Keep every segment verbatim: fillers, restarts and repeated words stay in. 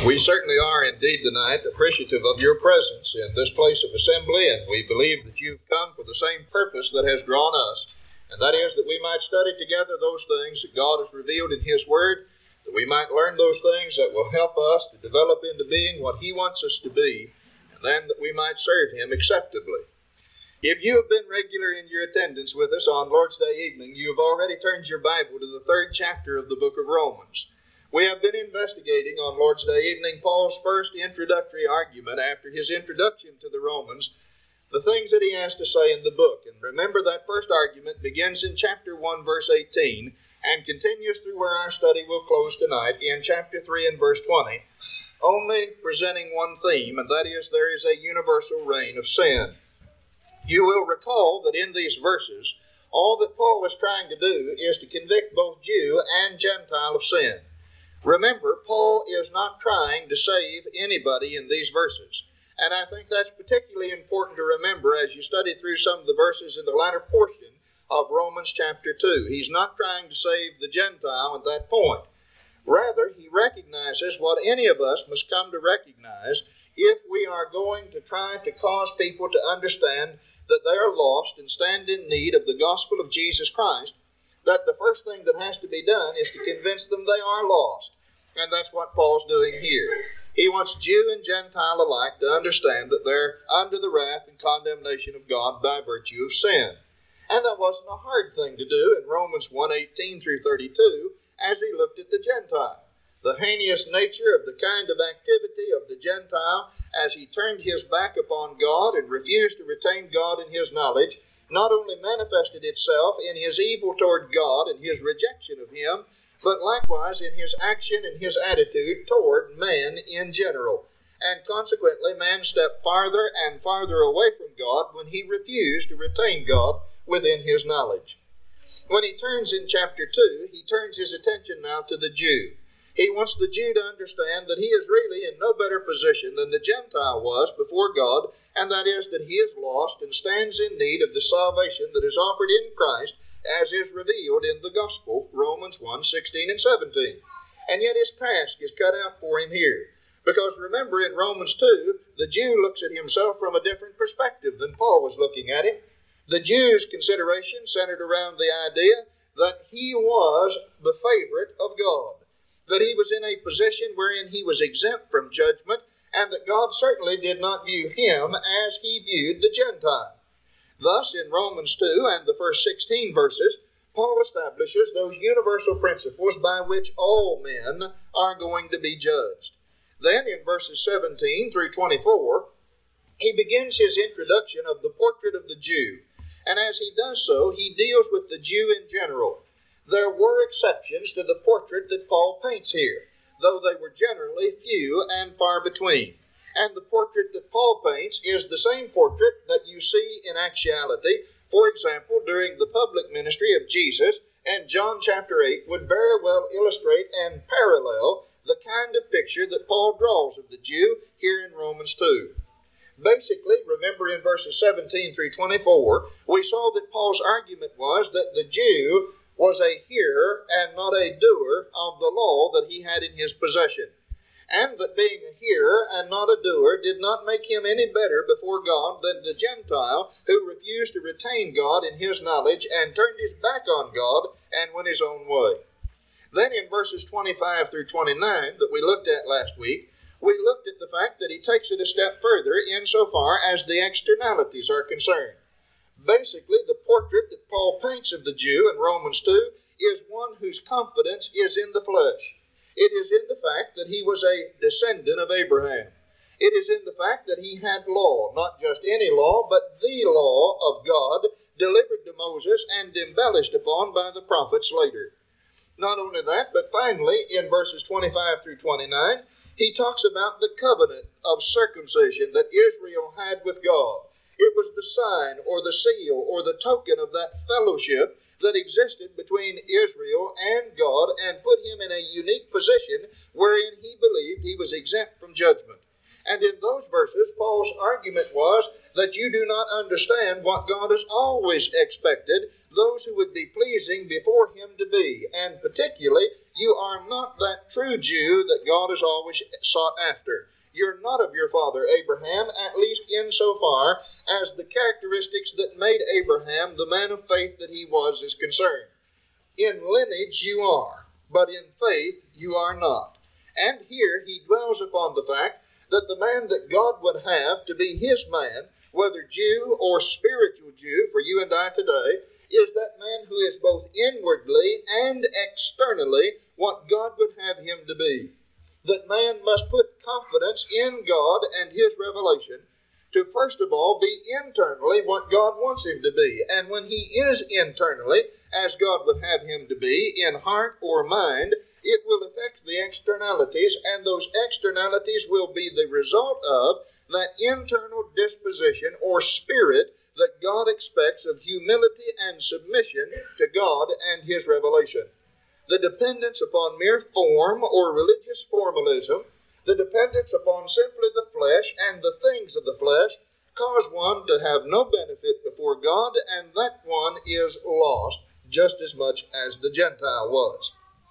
We certainly are indeed tonight appreciative of your presence in this place of assembly, and we believe that you've come for the same purpose that has drawn us, and that is that we might study together those things that God has revealed in His Word, that we might learn those things that will help us to develop into being what He wants us to be, and then that we might serve Him acceptably. If you have been regular in your attendance with us on Lord's Day evening, you have already turned your Bible to the third chapter of the book of Romans. We have been investigating on Lord's Day evening Paul's first introductory argument after his introduction to the Romans, the things that he has to say in the book. And remember, that first argument begins in chapter one, verse eighteen, and continues through where our study will close tonight in chapter three and verse twenty, only presenting one theme, and that is there is a universal reign of sin. You will recall that in these verses, all that Paul is trying to do is to convict both Jew and Gentile of sin. Remember, Paul is not trying to save anybody in these verses. And I think that's particularly important to remember as you study through some of the verses in the latter portion of Romans chapter two. He's not trying to save the Gentile at that point. Rather, he recognizes what any of us must come to recognize if we are going to try to cause people to understand that they are lost and stand in need of the gospel of Jesus Christ, that the first thing that has to be done is to convince them they are lost. And that's what Paul's doing here. He wants Jew and Gentile alike to understand that they're under the wrath and condemnation of God by virtue of sin. And that wasn't a hard thing to do in Romans one, eighteen through thirty-two as he looked at the Gentile. The heinous nature of the kind of activity of the Gentile as he turned his back upon God and refused to retain God in his knowledge not only manifested itself in his evil toward God and his rejection of Him, but likewise in his action and his attitude toward man in general. And consequently, man stepped farther and farther away from God when he refused to retain God within his knowledge. When he turns in chapter two, he turns his attention now to the Jew. He wants the Jew to understand that he is really in no better position than the Gentile was before God, and that is that he is lost and stands in need of the salvation that is offered in Christ as is revealed in the gospel, Romans one, sixteen and seventeen. And yet his task is cut out for him here. Because remember, in Romans two, the Jew looks at himself from a different perspective than Paul was looking at him. The Jew's consideration centered around the idea that he was the favorite of God, that he was in a position wherein he was exempt from judgment, and that God certainly did not view him as he viewed the Gentile. Thus, in Romans two and the first sixteen verses, Paul establishes those universal principles by which all men are going to be judged. Then, in verses seventeen through twenty-four, he begins his introduction of the portrait of the Jew. And as he does so, he deals with the Jew in general. There were exceptions to the portrait that Paul paints here, though they were generally few and far between. And the portrait that Paul paints is the same portrait that you see in actuality, for example, during the public ministry of Jesus, and John chapter eight would very well illustrate and parallel the kind of picture that Paul draws of the Jew here in Romans two. Basically, remember in verses seventeen through twenty-four, we saw that Paul's argument was that the Jew was a hearer and not a doer of the law that he had in his possession, and that being a hearer and not a doer did not make him any better before God than the Gentile who refused to retain God in his knowledge and turned his back on God and went his own way. Then in verses twenty-five through twenty-nine that we looked at last week, we looked at the fact that he takes it a step further insofar as the externalities are concerned. Basically, the portrait that Paul paints of the Jew in Romans two is one whose confidence is in the flesh. It is in the fact that he was a descendant of Abraham. It is in the fact that he had law, not just any law, but the law of God delivered to Moses and embellished upon by the prophets later. Not only that, but finally, in verses twenty-five through twenty-nine, he talks about the covenant of circumcision that Israel had with God. It was the sign or the seal or the token of that fellowship that existed between Israel and God and put him in a unique position wherein he believed he was exempt from judgment. And in those verses, Paul's argument was that you do not understand what God has always expected those who would be pleasing before Him to be. And particularly, you are not that true Jew that God has always sought after. You're not of your father Abraham, at least insofar as the characteristics that made Abraham the man of faith that he was is concerned. In lineage you are, but in faith you are not. And here he dwells upon the fact that the man that God would have to be His man, whether Jew or spiritual Jew for you and I today, is that man who is both inwardly and externally what God would have him to be. That man must put confidence in God and His revelation to first of all be internally what God wants him to be. And when he is internally, as God would have him to be, in heart or mind, it will affect the externalities, and those externalities will be the result of that internal disposition or spirit that God expects of humility and submission to God and His revelation. The dependence upon mere form or religious formalism, the dependence upon simply the flesh and the things of the flesh, cause one to have no benefit before God, and that one is lost just as much as the Gentile was.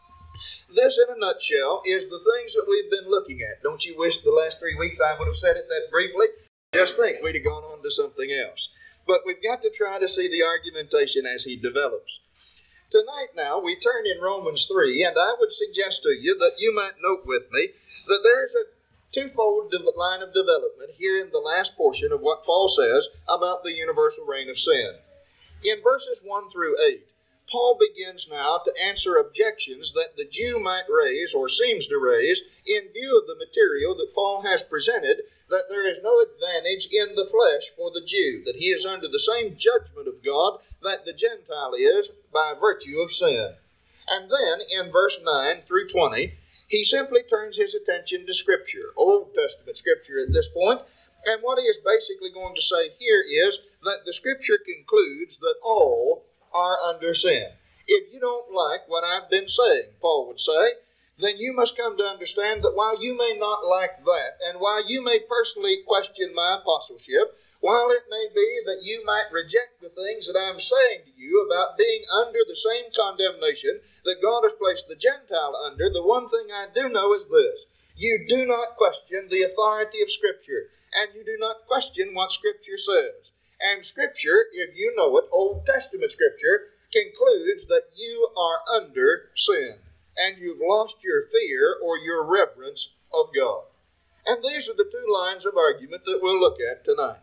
This, in a nutshell, is the things that we've been looking at. Don't you wish the last three weeks I would have said it that briefly? Just think we'd have gone on to something else. But we've got to try to see the argumentation as he develops. Tonight now, we turn in Romans three, and I would suggest to you that you might note with me that there is a twofold line of development here in the last portion of what Paul says about the universal reign of sin. In verses one through eight, Paul begins now to answer objections that the Jew might raise, or seems to raise, in view of the material that Paul has presented, that there is no advantage in the flesh for the Jew, that he is under the same judgment of God that the Gentile is by virtue of sin. And then, in verse nine through twenty, he simply turns his attention to Scripture, Old Testament Scripture at this point, and what he is basically going to say here is that the Scripture concludes that all are under sin. If you don't like what I've been saying, Paul would say, then you must come to understand that while you may not like that, and while you may personally question my apostleship, while it may be that you might reject the things that I'm saying to you about being under the same condemnation that God has placed the Gentile under, the one thing I do know is this: you do not question the authority of Scripture, and you do not question what Scripture says. And Scripture, if you know it, Old Testament Scripture, concludes that you are under sin, and you've lost your fear or your reverence of God. And these are the two lines of argument that we'll look at tonight.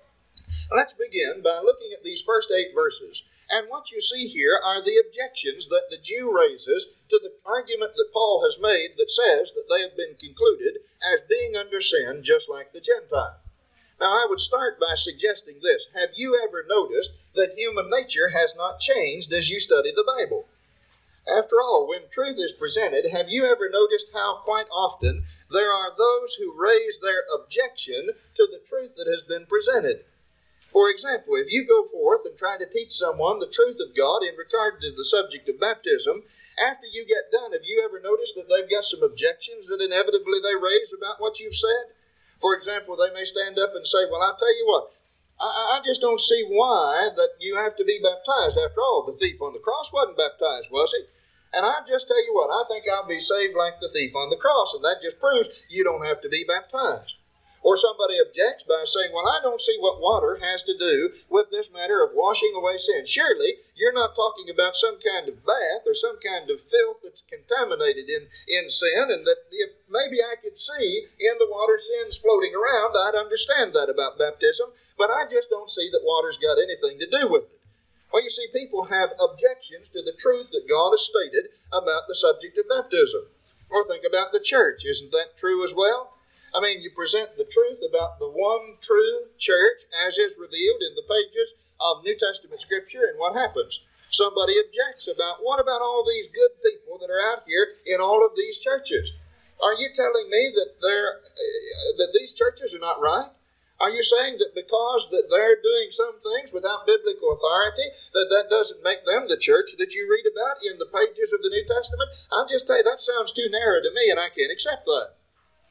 Let's begin by looking at these first eight verses. And what you see here are the objections that the Jew raises to the argument that Paul has made that says that they have been concluded as being under sin just like the Gentile. Now, I would start by suggesting this. Have you ever noticed that human nature has not changed as you study the Bible? After all, when truth is presented, have you ever noticed how quite often there are those who raise their objection to the truth that has been presented? For example, if you go forth and try to teach someone the truth of God in regard to the subject of baptism, after you get done, have you ever noticed that they've got some objections that inevitably they raise about what you've said? For example, they may stand up and say, well, I'll tell you what, I, I just don't see why that you have to be baptized. After all, the thief on the cross wasn't baptized, was he? And I just tell you what, I think I'll be saved like the thief on the cross, and that just proves you don't have to be baptized. Or somebody objects by saying, well, I don't see what water has to do with this matter of washing away sin. Surely, you're not talking about some kind of bath or some kind of filth that's contaminated in, in sin, and that if maybe I could see in the water sins floating around, I'd understand that about baptism, but I just don't see that water's got anything to do with it. Well, you see, people have objections to the truth that God has stated about the subject of baptism. Or think about the church. Isn't that true as well? I mean, you present the truth about the one true church as is revealed in the pages of New Testament Scripture, and what happens? Somebody objects about, what about all these good people that are out here in all of these churches? Are you telling me that they're, uh, that these churches are not right? Are you saying that because that they're doing some things without biblical authority, that that doesn't make them the church that you read about in the pages of the New Testament? I'll just tell you, that sounds too narrow to me, and I can't accept that.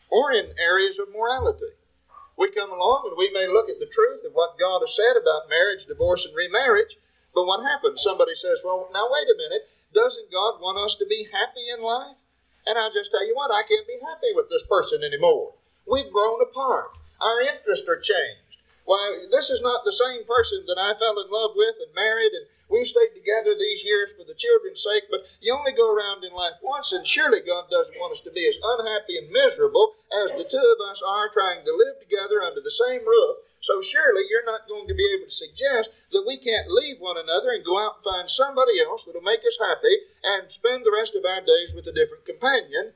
or in areas of morality. We come along and we may look at the truth of what God has said about marriage, divorce, and remarriage, but what happens? Somebody says, well, now wait a minute, doesn't God want us to be happy in life? And I just tell you what, I can't be happy with this person anymore. We've grown apart. Our interests are changed. Why, this is not the same person that I fell in love with and married, and we've stayed together these years for the children's sake, but you only go around in life once, and surely God doesn't want us to be as unhappy and miserable as the two of us are trying to live together under the same roof. So surely you're not going to be able to suggest that we can't leave one another and go out and find somebody else that'll make us happy and spend the rest of our days with a different companion.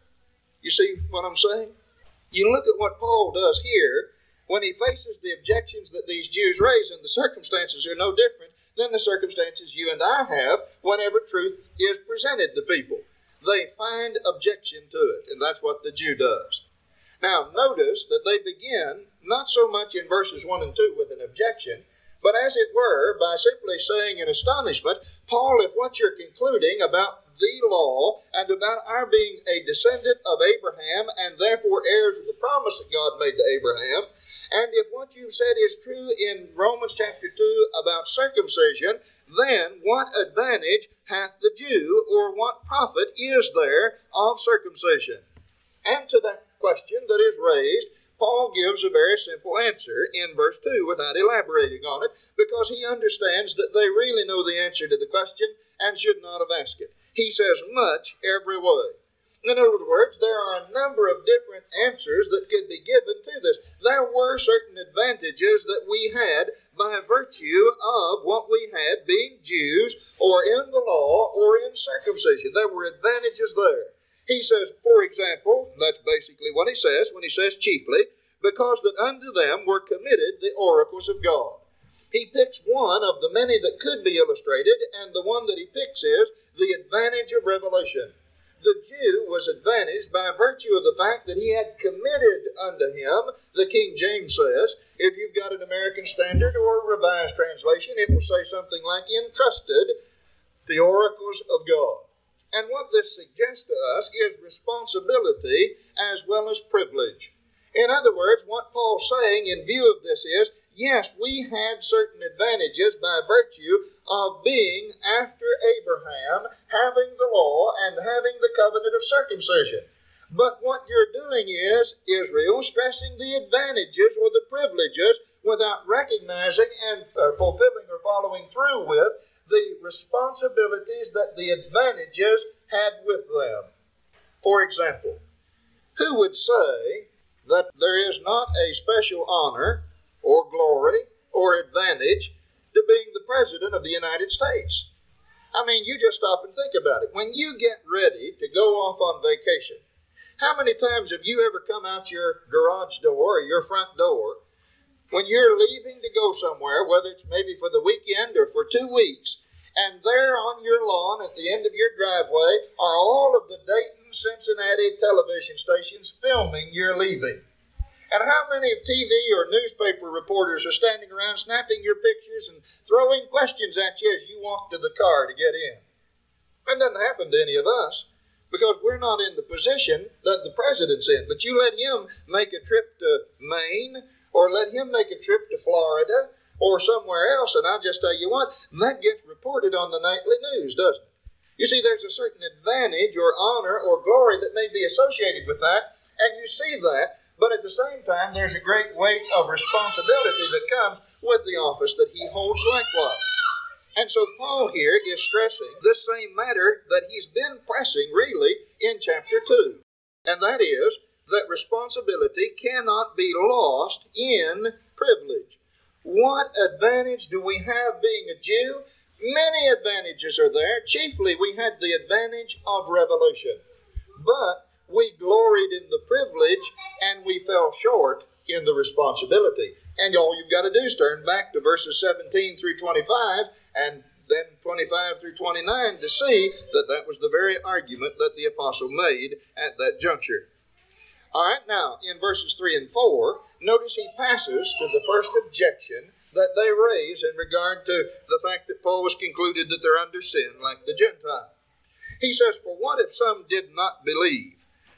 You see what I'm saying? You look at what Paul does here when he faces the objections that these Jews raise, and the circumstances are no different than the circumstances you and I have whenever truth is presented to people. They find objection to it, and that's what the Jew does. Now, notice that they begin not so much in verses one and two with an objection, but as it were, by simply saying in astonishment, Paul, if what you're concluding about the law and about our being a descendant of Abraham and therefore heirs of the promise that God made to Abraham, and if what you've said is true in Romans chapter two about circumcision, then what advantage hath the Jew, or what profit is there of circumcision? And to that question that is raised, Paul gives a very simple answer in verse two without elaborating on it, because he understands that they really know the answer to the question and should not have asked it. He says, much every way. In other words, there are a number of different answers that could be given to this. There were certain advantages that we had by virtue of what we had being Jews, or in the law, or in circumcision. There were advantages there. He says, for example, that's basically what he says when he says chiefly, because that unto them were committed the oracles of God. He picks one of the many that could be illustrated, and the one that he picks is the advantage of revelation. The Jew was advantaged by virtue of the fact that he had committed unto him, the King James says. If you've got an American Standard or a Revised Translation, it will say something like entrusted the oracles of God. And what this suggests to us is responsibility as well as privilege. In other words, what Paul's saying in view of this is, yes, we had certain advantages by virtue of being after Abraham, having the law, and having the covenant of circumcision. But what you're doing is, Israel, stressing the advantages or the privileges without recognizing and uh, fulfilling or following through with the responsibilities that the advantages had with them. For example, who would say that there is not a special honor or glory or advantage to being the President of the United States? I mean, you just stop and think about it. When you get ready to go off on vacation, how many times have you ever come out your garage door or your front door when you're leaving to go somewhere, whether it's maybe for the weekend or for two weeks, and there on your lawn at the end of your driveway are all of the Dayton, Cincinnati television stations filming your leaving? And how many T V or newspaper reporters are standing around snapping your pictures and throwing questions at you as you walk to the car to get in? That doesn't happen to any of us, because we're not in the position that the president's in. But you let him make a trip to Maine, or let him make a trip to Florida, or somewhere else, and I'll just tell you what, that gets reported on the nightly news, doesn't it? You see, there's a certain advantage or honor or glory that may be associated with that, and you see that, but at the same time, there's a great weight of responsibility that comes with the office that he holds likewise. And so Paul here is stressing this same matter that he's been pressing really in chapter two, and that is that responsibility cannot be lost in privilege. What advantage do we have being a Jew? Many advantages are there. Chiefly, we had the advantage of revelation. But we gloried in the privilege and we fell short in the responsibility. And all you've got to do is turn back to verses seventeen through twenty-five and then twenty-five through twenty-nine to see that that was the very argument that the apostle made at that juncture. All right, now, in verses three and four, notice he passes to the first objection that they raise in regard to the fact that Paul has concluded that they're under sin like the Gentile. He says, for what if some did not believe?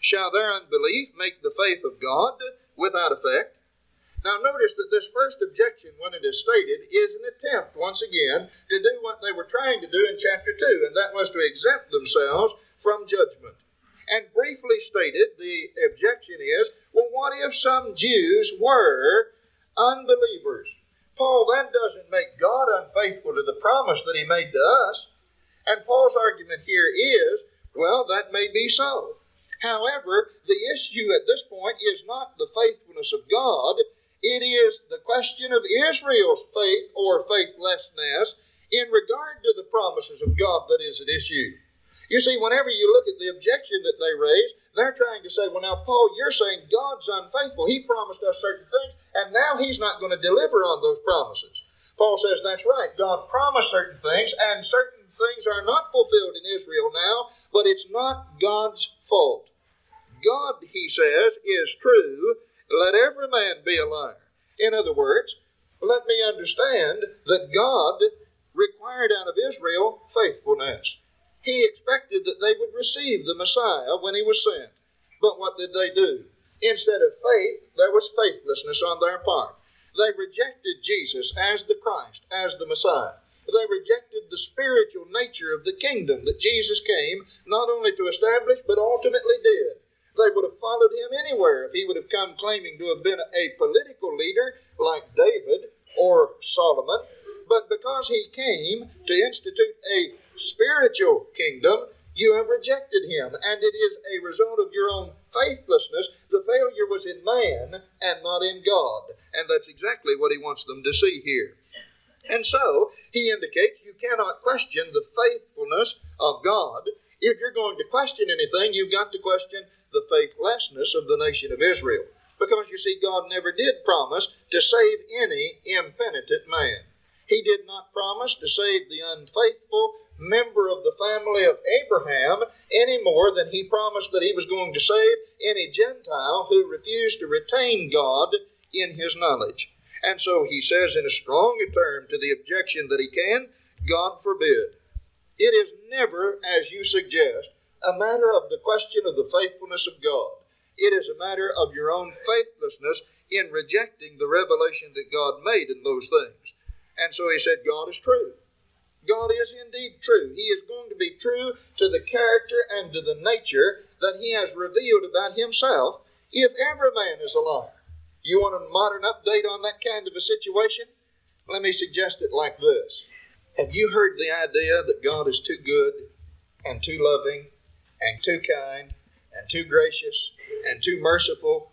Shall their unbelief make the faith of God without effect? Now notice that this first objection, when it is stated, is an attempt, once again, to do what they were trying to do in chapter two, and that was to exempt themselves from judgment. And briefly stated, the objection is, well, what if some Jews were unbelievers? Paul, that doesn't make God unfaithful to the promise that he made to us. And Paul's argument here is, well, that may be so. However, the issue at this point is not the faithfulness of God. It is the question of Israel's faith or faithlessness in regard to the promises of God that is at issue. You see, whenever you look at the objection that they raise, they're trying to say, well, now, Paul, you're saying God's unfaithful. He promised us certain things, and now he's not going to deliver on those promises. Paul says that's right. God promised certain things, and certain things are not fulfilled in Israel now, but it's not God's fault. God, he says, is true. Let every man be a liar. In other words, let me understand that God required out of Israel faithfulness. He expected that they would receive the Messiah when he was sent. But what did they do? Instead of faith, there was faithlessness on their part. They rejected Jesus as the Christ, as the Messiah. They rejected the spiritual nature of the kingdom that Jesus came not only to establish, but ultimately did. They would have followed him anywhere if he would have come claiming to have been a political leader like David or Solomon. But because he came to institute a spiritual kingdom, you have rejected him. And it is a result of your own faithlessness. The failure was in man and not in God. And that's exactly what he wants them to see here. And so, he indicates you cannot question the faithfulness of God. If you're going to question anything, you've got to question the faithlessness of the nation of Israel. Because you see, God never did promise to save any impenitent man. He did not promise to save the unfaithful member of the family of Abraham any more than he promised that he was going to save any Gentile who refused to retain God in his knowledge. And so he says in a stronger term to the objection that he can, God forbid. It is never, as you suggest, a matter of the question of the faithfulness of God. It is a matter of your own faithlessness in rejecting the revelation that God made in those things. And so he said, God is true. God is indeed true. He is going to be true to the character and to the nature that he has revealed about himself, if every man is a liar. You want a modern update on that kind of a situation? Let me suggest it like this. Have you heard the idea that God is too good and too loving and too kind and too gracious and too merciful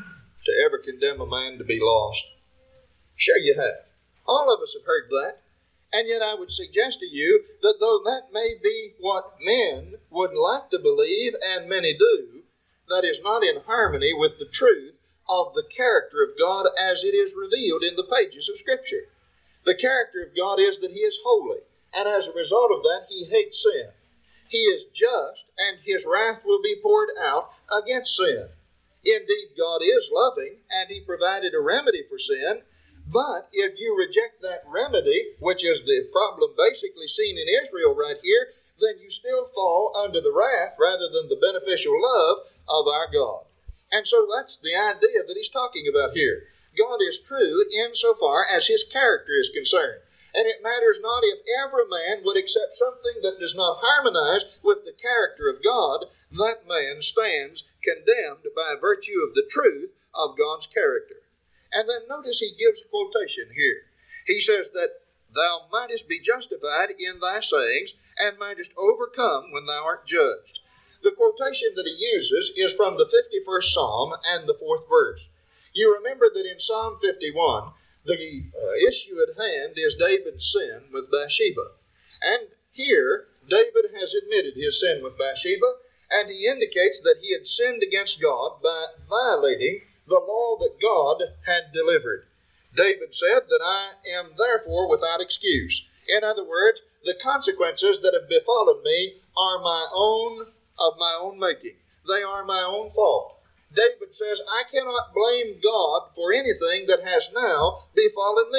to ever condemn a man to be lost? Sure you have. All of us have heard that. And yet I would suggest to you that though that may be what men would like to believe, and many do, that is not in harmony with the truth of the character of God as it is revealed in the pages of Scripture. The character of God is that he is holy, and as a result of that, he hates sin. He is just, and his wrath will be poured out against sin. Indeed, God is loving, and he provided a remedy for sin. But if you reject that remedy, which is the problem basically seen in Israel right here, then you still fall under the wrath rather than the beneficial love of our God. And so that's the idea that he's talking about here. God is true insofar as his character is concerned. And it matters not if every man would accept something that does not harmonize with the character of God, that man stands condemned by virtue of the truth of God's character. And then notice he gives a quotation here. He says that thou mightest be justified in thy sayings, and mightest overcome when thou art judged. The quotation that he uses is from the fifty-first Psalm and the fourth verse. You remember that in Psalm fifty-one, the uh, issue at hand is David's sin with Bathsheba. And here, David has admitted his sin with Bathsheba, and he indicates that he had sinned against God by violating the law that God had delivered. David said that I am therefore without excuse. In other words, the consequences that have befallen me are my own, of my own making. They are my own fault. David says, I cannot blame God for anything that has now befallen me.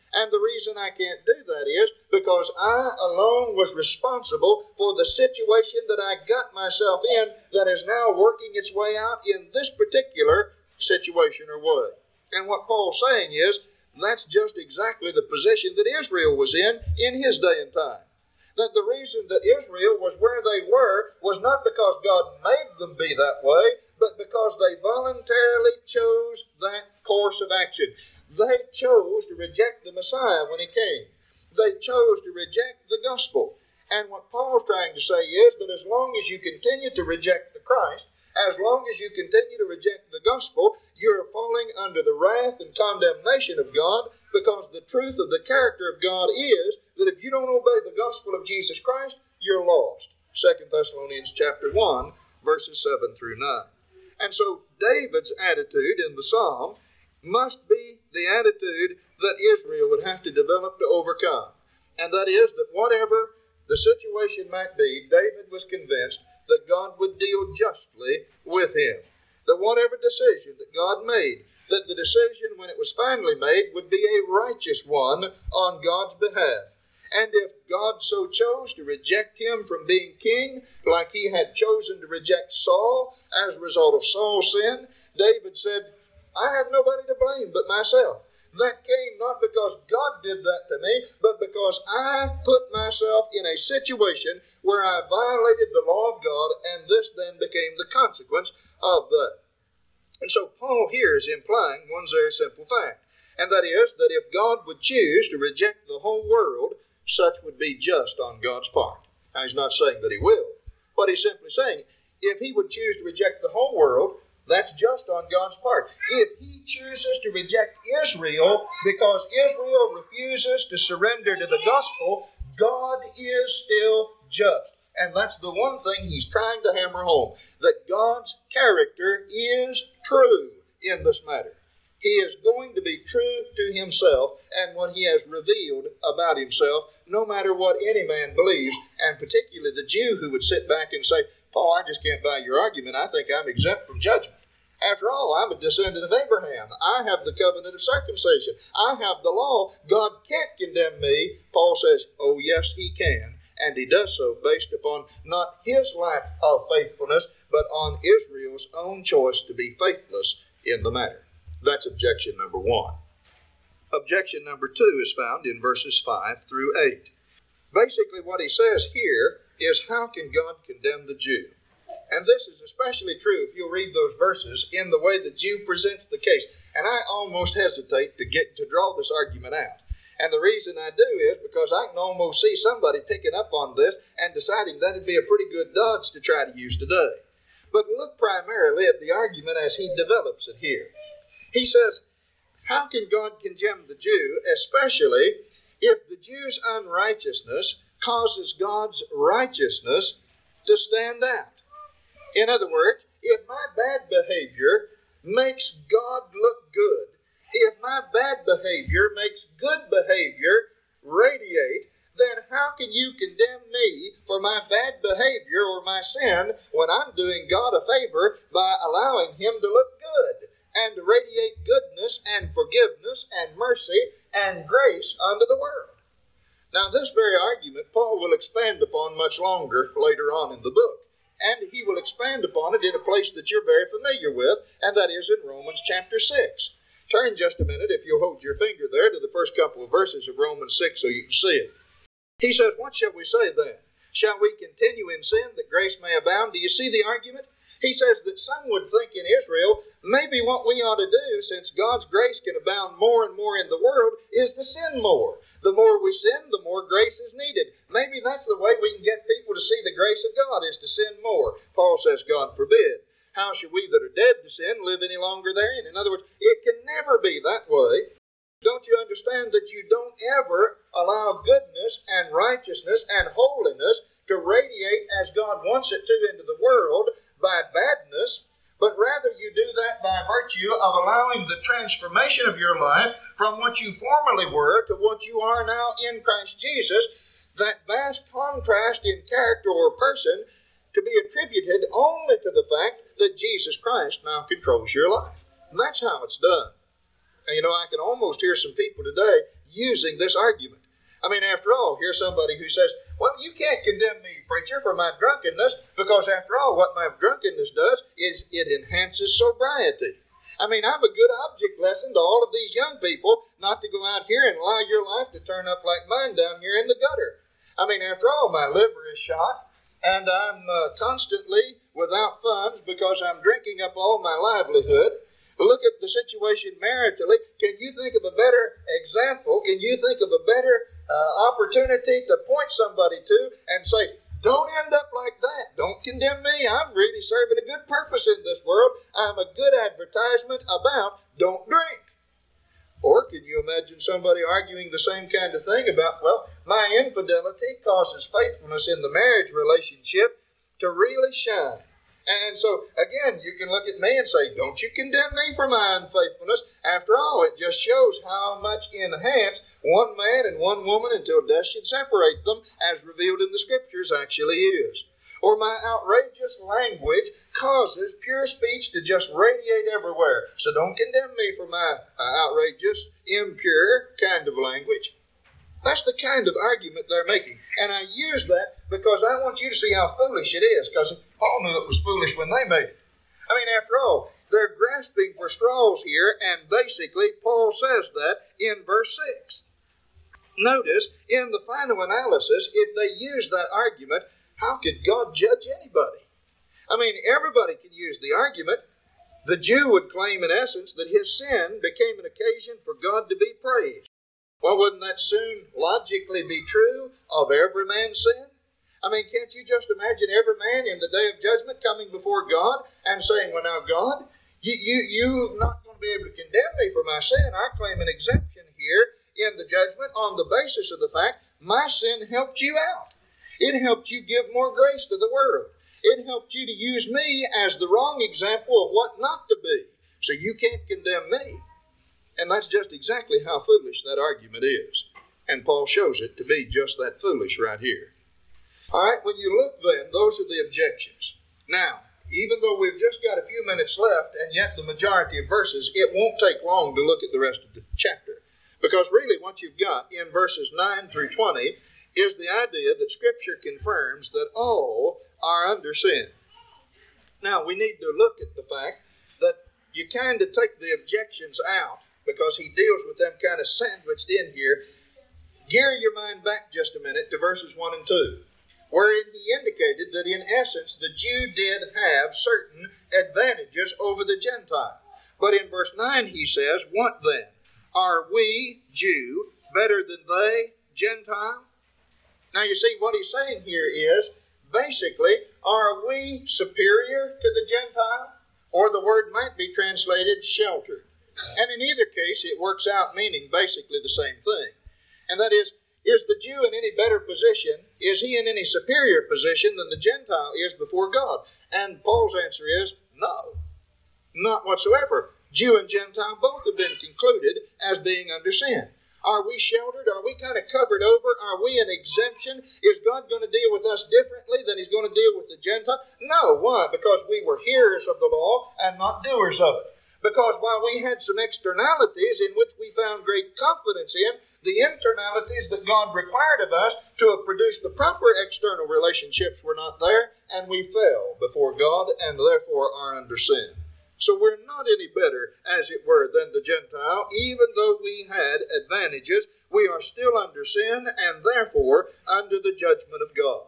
And the reason I can't do that is because I alone was responsible for the situation that I got myself in that is now working its way out in this particular situation or way. And what Paul's saying is, that's just exactly the position that Israel was in in his day and time. That the reason that Israel was where they were was not because God made them be that way, but because they voluntarily chose that course of action. They chose to reject the Messiah when he came. They chose to reject the gospel. And what Paul's trying to say is that as long as you continue to reject the Christ, as long as you continue to reject the gospel, you're falling under the wrath and condemnation of God, because the truth of the character of God is that if you don't obey the gospel of Jesus Christ, you're lost. Second Thessalonians chapter one, verses seven through nine. And so David's attitude in the psalm must be the attitude that Israel would have to develop to overcome. And that is that whatever the situation might be, David was convinced that God would deal justly with him. That whatever decision that God made, that the decision when it was finally made would be a righteous one on God's behalf. And if God so chose to reject him from being king, like he had chosen to reject Saul as a result of Saul's sin, David said, I have nobody to blame but myself. That came not because God did that to me, but because I put myself in a situation where I violated the law of God, and this then became the consequence of that. And so Paul here is implying one very simple fact, and that is that if God would choose to reject the whole world, such would be just on God's part. Now, he's not saying that he will, but he's simply saying if he would choose to reject the whole world, that's just on God's part. If he chooses to reject Israel because Israel refuses to surrender to the gospel, God is still just. And that's the one thing he's trying to hammer home, that God's character is true in this matter. He is going to be true to himself and what he has revealed about himself, no matter what any man believes, and particularly the Jew who would sit back and say, Paul, I just can't buy your argument. I think I'm exempt from judgment. After all, I'm a descendant of Abraham. I have the covenant of circumcision. I have the law. God can't condemn me. Paul says, oh yes, he can. And he does so based upon not his lack of faithfulness, but on Israel's own choice to be faithless in the matter. That's objection number one. Objection number two is found in verses five through eight. Basically what he says here is, how can God condemn the Jew? And this is especially true if you'll read those verses in the way the Jew presents the case. And I almost hesitate to get to draw this argument out. And the reason I do is because I can almost see somebody picking up on this and deciding that'd be a pretty good dodge to try to use today. But look primarily at the argument as he develops it here. He says, how can God condemn the Jew, especially if the Jew's unrighteousness causes God's righteousness to stand out? In other words, if my bad behavior makes God look good, if my bad behavior makes good behavior radiate, then how can you condemn me for my bad behavior or my sin when I'm doing God a favor by allowing him to look good and to radiate goodness and forgiveness and mercy and grace unto the world? Now, this very argument Paul will expand upon much longer later on in the book. And he will expand upon it in a place that you're very familiar with, and that is in Romans chapter six. Turn just a minute, if you'll hold your finger there, to the first couple of verses of Romans six so you can see it. He says, what shall we say then? Shall we continue in sin that grace may abound? Do you see the argument? He says that some would think in Israel, maybe what we ought to do, since God's grace can abound more and more in the world, is to sin more. The more we sin, the more grace is needed. Maybe that's the way we can get people to see the grace of God, is to sin more. Paul says, God forbid. How shall we that are dead to sin live any longer therein? In other words, it can never be that way. Don't you understand that you don't ever allow goodness and righteousness and holiness to radiate as God wants it to into the world by badness, but rather you do that by virtue of allowing the transformation of your life from what you formerly were to what you are now in Christ Jesus, that vast contrast in character or person to be attributed only to the fact that Jesus Christ now controls your life. And that's how it's done. And you know, I can almost hear some people today using this argument. I mean, after all, here's somebody who says, well, you can't condemn me, preacher, for my drunkenness, because after all, what my drunkenness does is it enhances sobriety. I mean, I'm a good object lesson to all of these young people not to go out here and allow your life to turn up like mine down here in the gutter. I mean, after all, my liver is shot, and I'm uh, constantly without funds because I'm drinking up all my livelihood. Look at the situation maritally. Can you think of a better example? Can you think of a better uh, opportunity to point somebody to and say, don't end up like that. Don't condemn me. I'm really serving a good purpose in this world. I'm a good advertisement about don't drink. Or can you imagine somebody arguing the same kind of thing about, well, my infidelity causes faithfulness in the marriage relationship to really shine. And so, again, you can look at me and say, don't you condemn me for my unfaithfulness. After all, it just shows how much enhanced one man and one woman until death should separate them, as revealed in the Scriptures, actually is. Or my outrageous language causes pure speech to just radiate everywhere. So don't condemn me for my uh, outrageous, impure kind of language. That's the kind of argument they're making. And I use that because I want you to see how foolish it is, because Paul knew it was foolish when they made it. I mean, after all, they're grasping for straws here, and basically Paul says that in verse six. Notice, in the final analysis, if they use that argument, how could God judge anybody? I mean, everybody can use the argument. The Jew would claim, in essence, that his sin became an occasion for God to be praised. Well, wouldn't that soon logically be true of every man's sin? I mean, can't you just imagine every man in the day of judgment coming before God and saying, well, now, God, you, you, you're not going to be able to condemn me for my sin. I claim an exemption here in the judgment on the basis of the fact my sin helped you out. It helped you give more grace to the world. It helped you to use me as the wrong example of what not to be. So you can't condemn me. And that's just exactly how foolish that argument is. And Paul shows it to be just that foolish right here. All right, when you look then, those are the objections. Now, even though we've just got a few minutes left, and yet the majority of verses, it won't take long to look at the rest of the chapter. Because really what you've got in verses nine through twenty is the idea that Scripture confirms that all are under sin. Now, we need to look at the fact that you kind of take the objections out, because he deals with them kind of sandwiched in here. Gear your mind back just a minute to verses one and two, wherein he indicated that in essence the Jew did have certain advantages over the Gentile. But in verse nine he says, what then? Are we, Jew, better than they, Gentile? Now you see, what he's saying here is, basically, are we superior to the Gentile? Or the word might be translated sheltered. And in either case, it works out meaning basically the same thing. And that is, is the Jew in any better position? Is he in any superior position than the Gentile is before God? And Paul's answer is no, not whatsoever. Jew and Gentile both have been concluded as being under sin. Are we sheltered? Are we kind of covered over? Are we an exemption? Is God going to deal with us differently than He's going to deal with the Gentile? No. Why? Because we were hearers of the law and not doers of it. Because while we had some externalities in which we found great confidence in, the internalities that God required of us to have produced the proper external relationships were not there, and we fell before God and therefore are under sin. So we're not any better, as it were, than the Gentile. Even though we had advantages, we are still under sin and therefore under the judgment of God.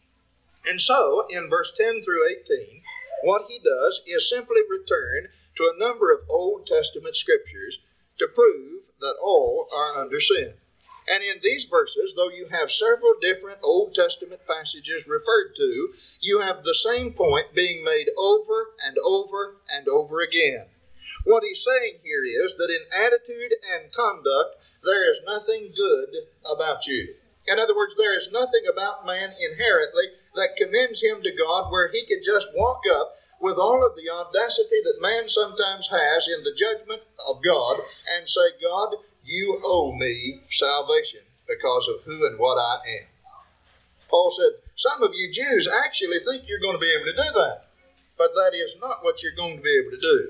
And so, in verse ten through eighteen, what he does is simply return to a number of Old Testament scriptures to prove that all are under sin. And in these verses, though you have several different Old Testament passages referred to, you have the same point being made over and over and over again. What he's saying here is that in attitude and conduct, there is nothing good about you. In other words, there is nothing about man inherently that commends him to God where he can just walk up with all of the audacity that man sometimes has in the judgment of God and say, God, you owe me salvation because of who and what I am. Paul said, some of you Jews actually think you're going to be able to do that. But that is not what you're going to be able to do.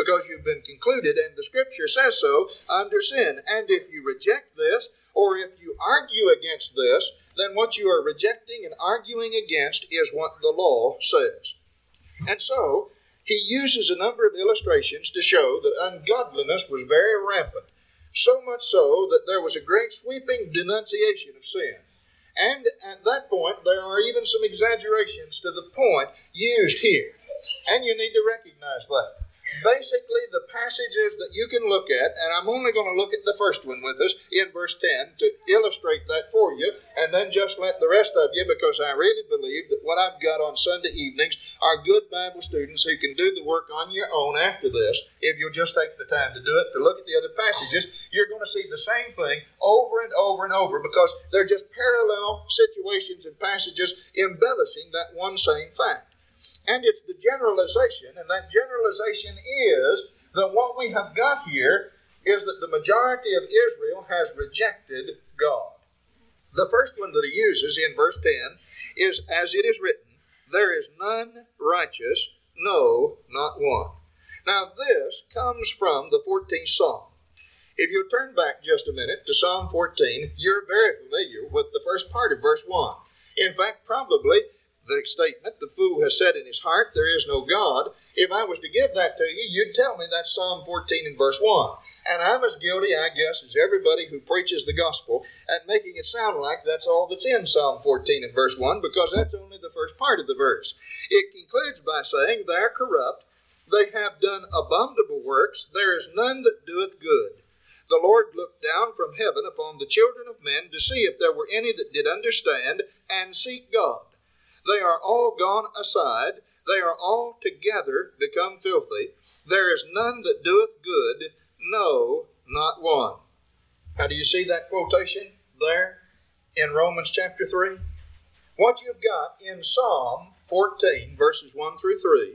because you've been concluded, and the Scripture says so, under sin. And if you reject this, or if you argue against this, then what you are rejecting and arguing against is what the law says. And so, he uses a number of illustrations to show that ungodliness was very rampant, so much so that there was a great sweeping denunciation of sin. And at that point, there are even some exaggerations to the point used here. And you need to recognize that. Basically, the passages that you can look at, and I'm only going to look at the first one with us in verse ten to illustrate that for you, and then just let the rest of you, because I really believe that what I've got on Sunday evenings are good Bible students who can do the work on your own after this. If you'll just take the time to do it, to look at the other passages, you're going to see the same thing over and over and over, because they're just parallel situations and passages embellishing that one same fact. And it's the generalization, and that generalization is that what we have got here is that the majority of Israel has rejected God. The first one that he uses in verse ten is, as it is written, there is none righteous, no, not one. Now this comes from the fourteenth Psalm. If you'll turn back just a minute to Psalm fourteen, you're very familiar with the first part of verse one. In fact, probably the statement, the fool has said in his heart, there is no God. If I was to give that to you, you'd tell me that's Psalm fourteen and verse one. And I'm as guilty, I guess, as everybody who preaches the gospel at making it sound like that's all that's in Psalm fourteen and verse one, because that's only the first part of the verse. It concludes by saying, they are corrupt, they have done abominable works, there is none that doeth good. The Lord looked down from heaven upon the children of men to see if there were any that did understand and seek God. They are all gone aside. They are all together become filthy. There is none that doeth good, no, not one. How do you see that quotation there in Romans chapter three? What you've got in Psalm fourteen, verses one through three,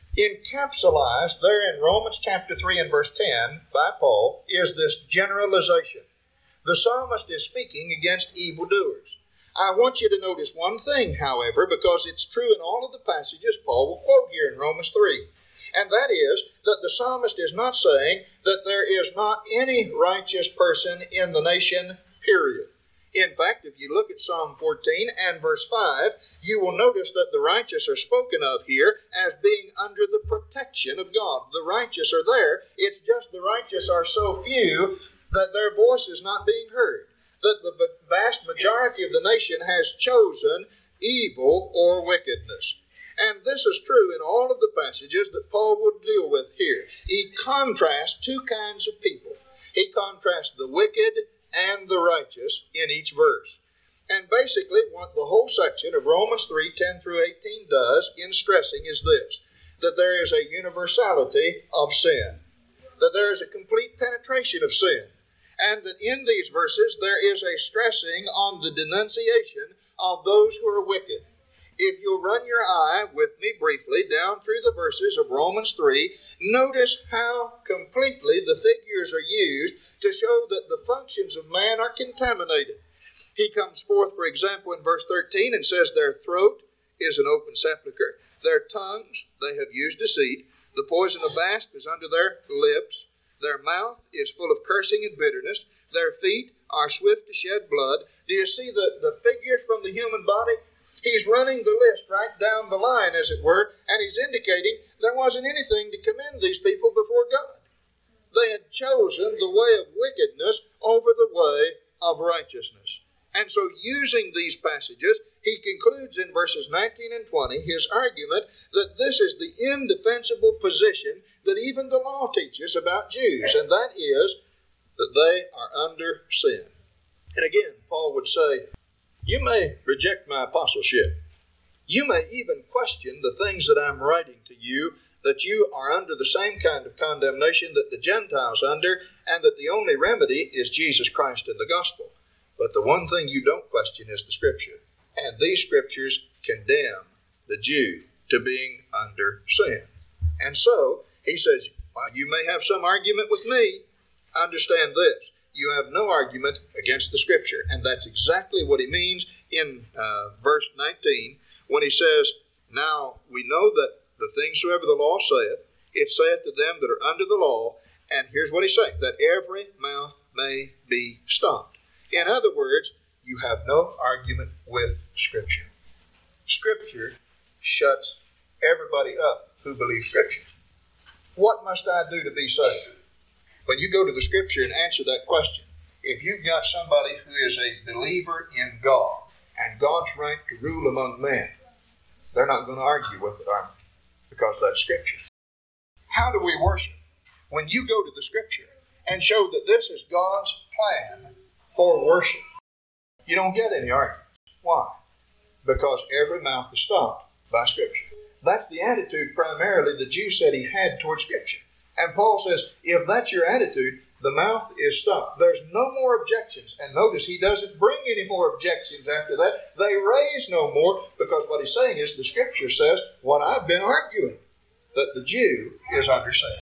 encapsulated there in Romans chapter three and verse ten by Paul, is this generalization. The psalmist is speaking against evildoers. I want you to notice one thing, however, because it's true in all of the passages Paul will quote here in Romans three. And that is that the psalmist is not saying that there is not any righteous person in the nation, period. In fact, if you look at Psalm fourteen and verse five, you will notice that the righteous are spoken of here as being under the protection of God. The righteous are there. It's just the righteous are so few that their voice is not being heard. That the vast majority of the nation has chosen evil or wickedness. And this is true in all of the passages that Paul would deal with here. He contrasts two kinds of people. He contrasts the wicked and the righteous in each verse. And basically what the whole section of Romans three, ten through eighteen does in stressing is this, that there is a universality of sin, that there is a complete penetration of sin, and that in these verses there is a stressing on the denunciation of those who are wicked. If you'll run your eye with me briefly down through the verses of Romans three, notice how completely the figures are used to show that the functions of man are contaminated. He comes forth, for example, in verse thirteen and says, their throat is an open sepulchre, their tongues they have used deceit, the poison of asp is under their lips, their mouth is full of cursing and bitterness. Their feet are swift to shed blood. Do you see the, the figures from the human body? He's running the list right down the line, as it were, and he's indicating there wasn't anything to commend these people before God. They had chosen the way of wickedness over the way of righteousness. And so using these passages, he concludes in verses nineteen and twenty his argument that this is the indefensible position that even the law teaches about Jews, and that is that they are under sin. And again, Paul would say, you may reject my apostleship. You may even question the things that I'm writing to you, that you are under the same kind of condemnation that the Gentiles are under, and that the only remedy is Jesus Christ and the gospel. But the one thing you don't question is the Scripture. And these Scriptures condemn the Jew to being under sin. And so, he says, while you may have some argument with me, understand this. You have no argument against the Scripture. And that's exactly what he means in uh, verse nineteen when he says, now we know that the things soever the law saith, it saith to them that are under the law, and here's what he's saying, that every mouth may be stopped. In other words, you have no argument with Scripture. Scripture shuts everybody up who believes Scripture. What must I do to be saved? When you go to the Scripture and answer that question, if you've got somebody who is a believer in God and God's right to rule among men, they're not going to argue with it, are they? Because that's Scripture. How do we worship? When you go to the Scripture and show that this is God's plan for worship, you don't get any arguments. Why? Because every mouth is stopped by Scripture. That's the attitude primarily the Jew said he had toward Scripture. And Paul says, if that's your attitude, the mouth is stopped. There's no more objections. And notice he doesn't bring any more objections after that. They raise no more, because what he's saying is the Scripture says what I've been arguing, that the Jew is under sin.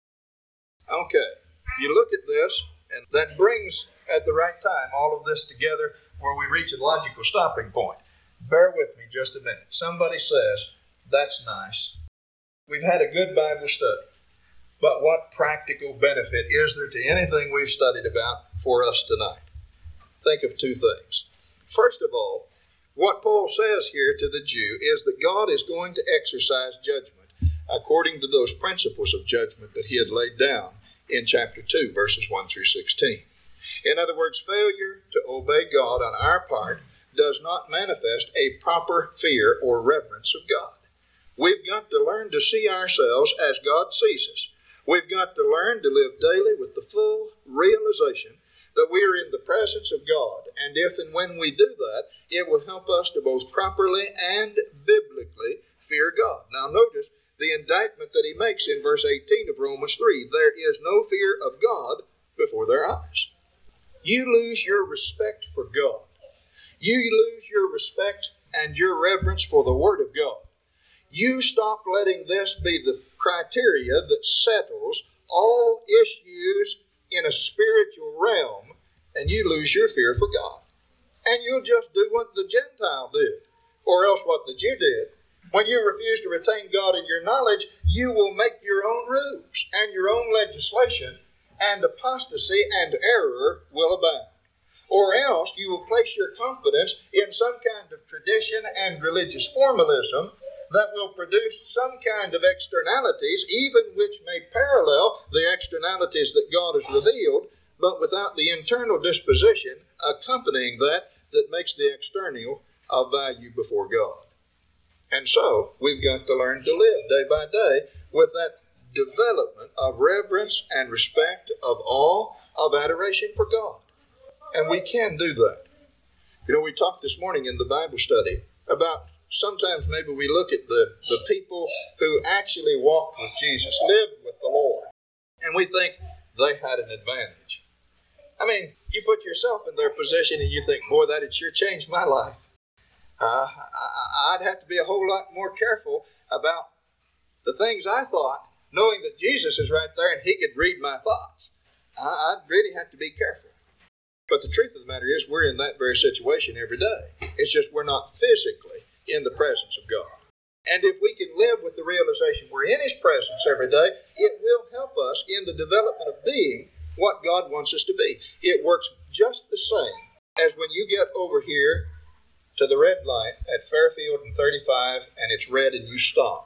Okay, you look at this, and that brings at the right time all of this together where we reach a logical stopping point. Bear with me just a minute. Somebody says, that's nice. We've had a good Bible study. But what practical benefit is there to anything we've studied about for us tonight? Think of two things. First of all, what Paul says here to the Jew is that God is going to exercise judgment according to those principles of judgment that he had laid down in chapter two, verses one through sixteen. In other words, failure to obey God on our part does not manifest a proper fear or reverence of God. We've got to learn to see ourselves as God sees us. We've got to learn to live daily with the full realization that we are in the presence of God. And if and when we do that, it will help us to both properly and biblically fear God. Now notice the indictment that he makes in verse eighteen of Romans three. There is no fear of God before their eyes. You lose your respect for God. You lose your respect and your reverence for the Word of God. You stop letting this be the criteria that settles all issues in a spiritual realm, and you lose your fear for God. And you'll just do what the Gentile did, or else what the Jew did. When you refuse to retain God in your knowledge, you will make your own rules and your own legislation, and apostasy and error will abound. Or else you will place your confidence in some kind of tradition and religious formalism that will produce some kind of externalities, even which may parallel the externalities that God has revealed, but without the internal disposition accompanying that that makes the external of value before God. And so, we've got to learn to live day by day with that development of reverence and respect, of awe, of adoration for God. And we can do that. You know, we talked this morning in the Bible study about sometimes maybe we look at the, the people who actually walked with Jesus, lived with the Lord, and we think they had an advantage. I mean, you put yourself in their position and you think, boy, that had sure changed my life. Uh, I, I'd have to be a whole lot more careful about the things I thought, knowing that Jesus is right there and he could read my thoughts. I, I'd really have to be careful. But the truth of the matter is we're in that very situation every day. It's just we're not physically in the presence of God. And if we can live with the realization we're in His presence every day, it will help us in the development of being what God wants us to be. It works just the same as when you get over here to the red light at Fairfield and thirty-five and it's red and you stop.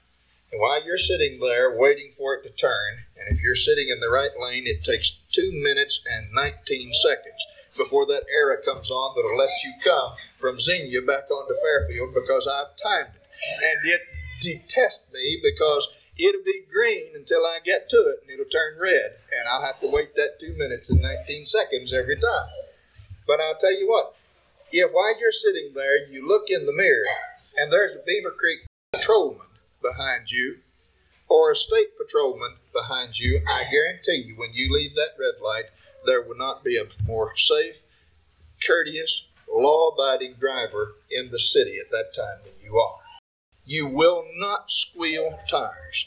And while you're sitting there waiting for it to turn, and if you're sitting in the right lane, it takes two minutes and nineteen seconds before that arrow comes on that'll let you come from Xenia back onto Fairfield because I've timed it. And it detests me because it'll be green until I get to it and it'll turn red. And I'll have to wait that two minutes and nineteen seconds every time. But I'll tell you what, if while you're sitting there, you look in the mirror and there's a Beaver Creek patrolman behind you or a state patrolman behind you, I guarantee you when you leave that red light, there will not be a more safe, courteous, law-abiding driver in the city at that time than you are. You will not squeal tires,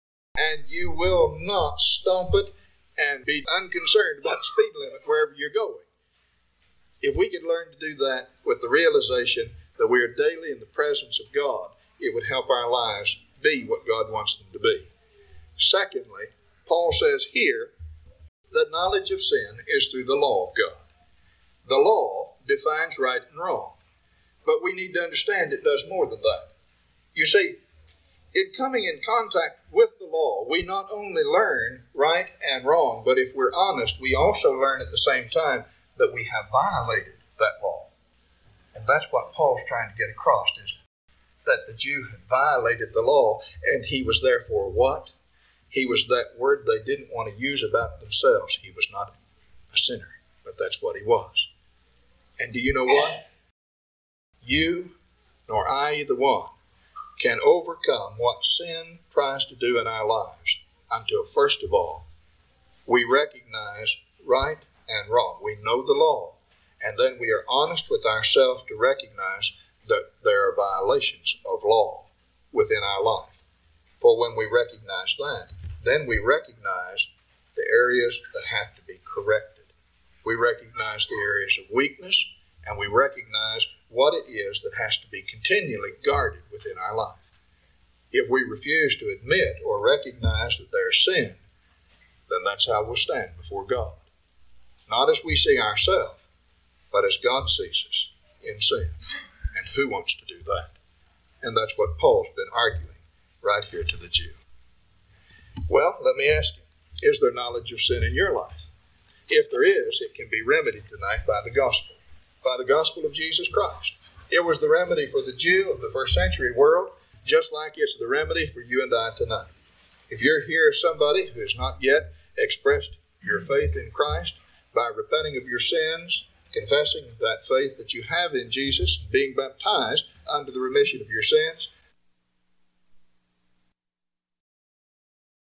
and you will not stomp it and be unconcerned about the speed limit wherever you're going. If we could learn to do that with the realization that we are daily in the presence of God, it would help our lives be what God wants them to be. Secondly, Paul says here that knowledge of sin is through the law of God. The law defines right and wrong, but we need to understand it does more than that. You see, in coming in contact with the law, we not only learn right and wrong, but if we're honest, we also learn at the same time that we have violated that law. And that's what Paul's trying to get across, is that the Jew had violated the law, and he was therefore what? He was that word they didn't want to use about themselves. He was not a sinner, but that's what he was. And do you know what? You nor I, either one, can overcome what sin tries to do in our lives until, first of all, we recognize right and wrong. We know the law, and then we are honest with ourselves to recognize that there are violations of law within our life. For when we recognize that, then we recognize the areas that have to be corrected. We recognize the areas of weakness, and we recognize what it is that has to be continually guarded within our life. If we refuse to admit or recognize that there's sin, then that's how we'll stand before God. Not as we see ourselves, but as God sees us in sin. And who wants to do that? And that's what Paul's been arguing right here to the Jew. Well, let me ask you, is there knowledge of sin in your life? If there is, it can be remedied tonight by the gospel, by the gospel of Jesus Christ. It was the remedy for the Jew of the first century world, just like it's the remedy for you and I tonight. If you're here as somebody who has not yet expressed your faith in Christ by repenting of your sins, confessing that faith that you have in Jesus, being baptized under the remission of your sins,